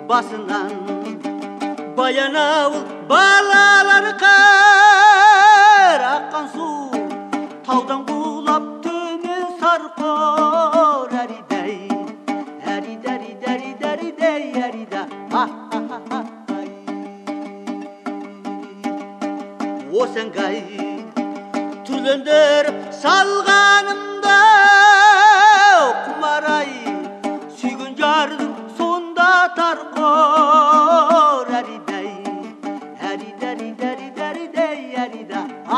басынан баянауыл балалары қар аққан су таудан құлап төмен сарқор әридай әридай әридай әрида осыңғай түлендіріп салғанымда құмарай сүйген жардың сонда тарқор әридай әридай әридай әрида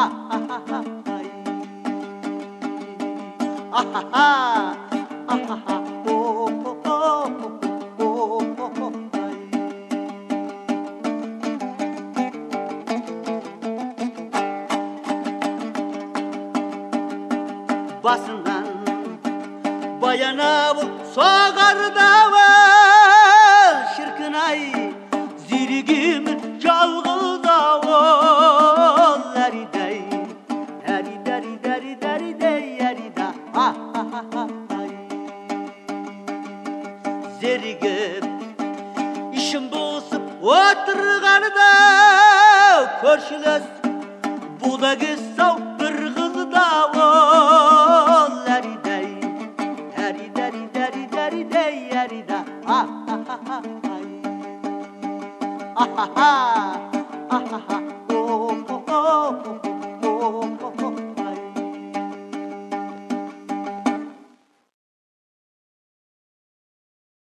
басынан баянауыл соғар дауыл шіркін-ай зерігемін жалғыз ауыл әридай әридай әридай әрида зерігіп ішім бұлсып отырғанында көршілес бұда кез-ау бір қыз дауыл әридай әридай әридай әрида ахаха